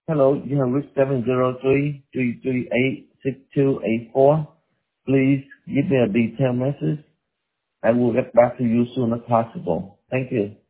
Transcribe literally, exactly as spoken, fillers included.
Hello, you have reached seven zero three, three three eight, six two eight four. Please give me a detailed message. I will get back to you as soon as possible. Thank you.